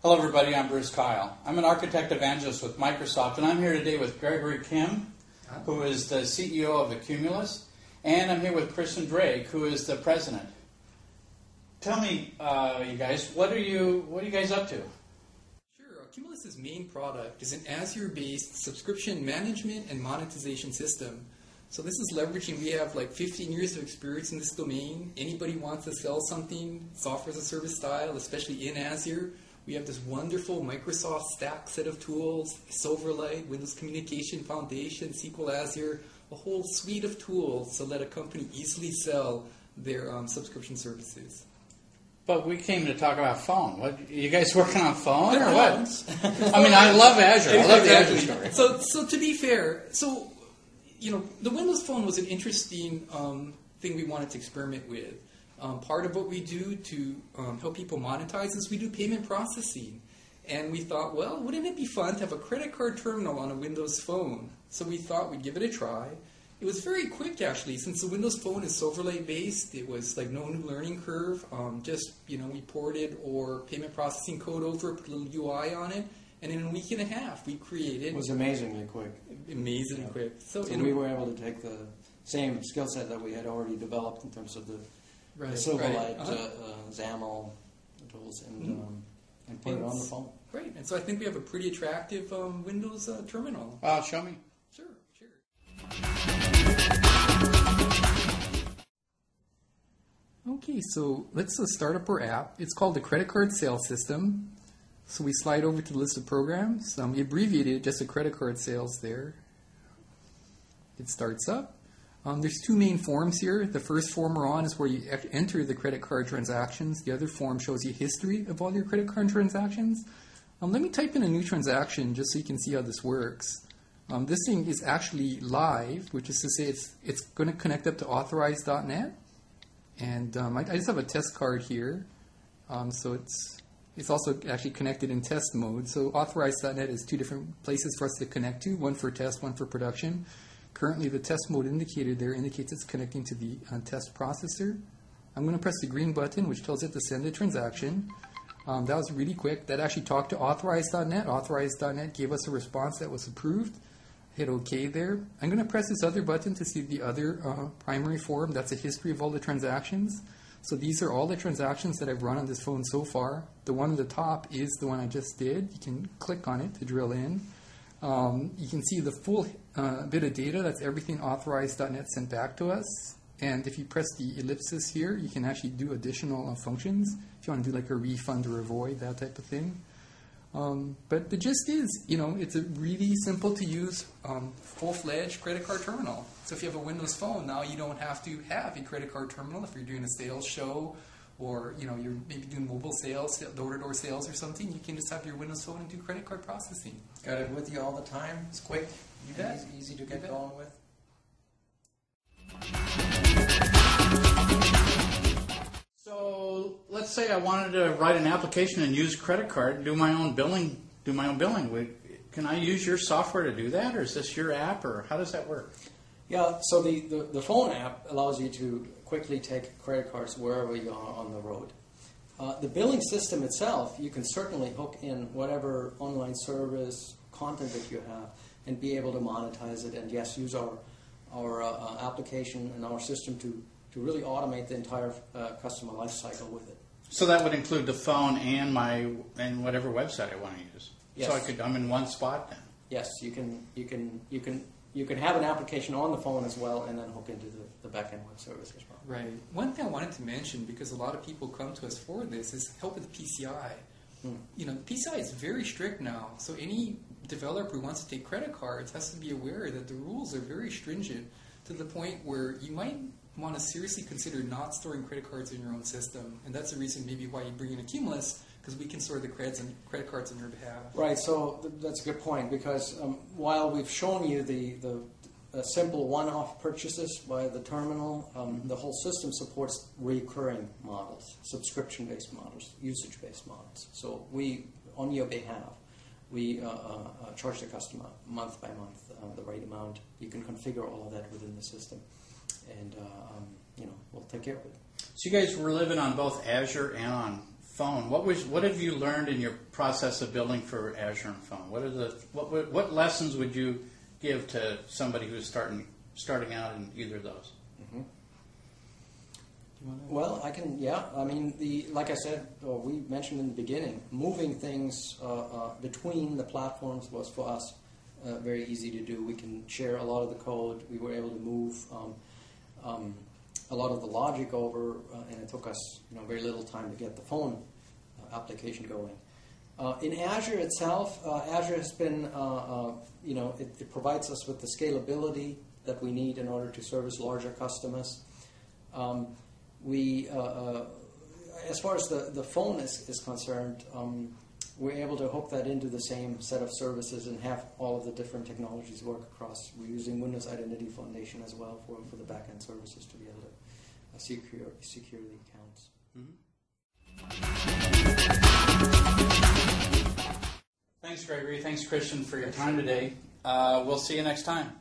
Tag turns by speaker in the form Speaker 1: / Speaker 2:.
Speaker 1: Hello everybody, I'm Bruce Kyle. I'm an architect evangelist with Microsoft, and I'm here today with Gregory Kim, who is the CEO of Accumulus, and I'm here with Kristen Drake, who is the president. Tell me, you guys, what are you guys up to?
Speaker 2: Sure. Accumulus's main product is an Azure-based subscription management and monetization system. So this is leveraging, we have like 15 years of experience in this domain. Anybody wants to sell something, software as a service style, especially in Azure, we have this wonderful Microsoft Stack set of tools, Silverlight, Windows Communication Foundation, SQL Azure, a whole suite of tools to let a company easily sell their subscription services.
Speaker 1: But we came to talk about phone. What, you guys working on phone or what? I mean, I love Azure. I love the Azure story.
Speaker 2: So to be fair, the Windows Phone was an interesting thing we wanted to experiment with. Part of what we do to help people monetize is we do payment processing. And we thought, well, wouldn't it be fun to have a credit card terminal on a Windows Phone? So we thought we'd give it a try. It was very quick, actually. Since the Windows Phone is Silverlight-based, it was like no new learning curve. We ported or payment processing code over, put a little UI on it, and in a week and a half, we created...
Speaker 3: It was amazingly quick.
Speaker 2: Amazingly quick.
Speaker 3: So we were able to take the same skill set that we had already developed in terms of the Silverlight, XAML tools, and put it on the phone.
Speaker 2: Right, and so I think we have a pretty attractive Windows terminal.
Speaker 1: Show me.
Speaker 2: Sure. Okay, so let's start up our app. It's called the Credit Card Sales System. So we slide over to the list of programs. We abbreviated it just to credit card sales there. It starts up. There's two main forms here. The first form we're on is where you enter the credit card transactions. The other form shows you history of all your credit card transactions. Let me type in a new transaction just so you can see how this works. This thing is actually live, which is to say it's going to connect up to authorize.net. And I just have a test card here. So it's also actually connected in test mode. So authorize.net is two different places for us to connect to, one for test, one for production. Currently, the test mode indicator there indicates it's connecting to the test processor. I'm going to press the green button, which tells it to send a transaction. That was really quick. That actually talked to authorize.net. Authorize.net gave us a response that was approved. Hit OK there. I'm going to press this other button to see the other primary form. That's a history of all the transactions. So these are all the transactions that I've run on this phone so far. The one at the top is the one I just did. You can click on it to drill in. You can see the full bit of data. That's everything authorize.net sent back to us. And if you press the ellipsis here, you can actually do additional functions. If you want to do like a refund or a void, that type of thing. But the gist is, it's a really simple to use full-fledged credit card terminal. So if you have a Windows Phone, now you don't have to have a credit card terminal if you're doing a sales show or you're maybe doing mobile sales, door-to-door sales or something. You can just have your Windows Phone and do credit card processing.
Speaker 3: Got it with you all the time. It's quick.
Speaker 2: You bet.
Speaker 3: Easy to get going with.
Speaker 1: So let's say I wanted to write an application and use a credit card, do my own billing. Can I use your software to do that, or is this your app, or how does that work?
Speaker 3: Yeah, so the phone app allows you to quickly take credit cards wherever you are on the road. The billing system itself, you can certainly hook in whatever online service, content that you have, and be able to monetize it, and yes, use our application and our system to really automate the entire customer life cycle with it.
Speaker 1: So that would include the phone and whatever website I want to use.
Speaker 3: Yes.
Speaker 1: So I'm in one spot then.
Speaker 3: Yes, you can have an application on the phone as well, and then hook into the back-end web service as well.
Speaker 2: Right. One thing I wanted to mention, because a lot of people come to us for this, is help with PCI. PCI is very strict now, so any developer who wants to take credit cards has to be aware that the rules are very stringent to the point where you might want to seriously consider not storing credit cards in your own system. And that's the reason maybe why you bring in Accumulus, because we can store the credit cards on your behalf.
Speaker 3: Right, so that's a good point, because while we've shown you the simple one-off purchases by the terminal, the whole system supports recurring models, subscription-based models, usage-based models. So we, on your behalf, we charge the customer month by month the right amount. You can configure all of that within the system, and we'll take care of it.
Speaker 1: So you guys were living on both Azure and on Phone. What have you learned in your process of building for Azure and Phone? What lessons would you give to somebody who's starting out in either of those?
Speaker 3: Mm-hmm. Well, I can. Yeah, I mean, like I said, or we mentioned in the beginning, moving things between the platforms was for us very easy to do. We can share a lot of the code. We were able to move a lot of the logic over, and it took us very little time to get the phone application going. In Azure itself, Azure has been, it provides us with the scalability that we need in order to service larger customers. As far as the phone is concerned, we're able to hook that into the same set of services and have all of the different technologies work across. We're using Windows Identity Foundation as well for the back-end services to be able to secure the accounts.
Speaker 1: Thanks, Gregory. Thanks, Christian, for your time today. We'll see you next time.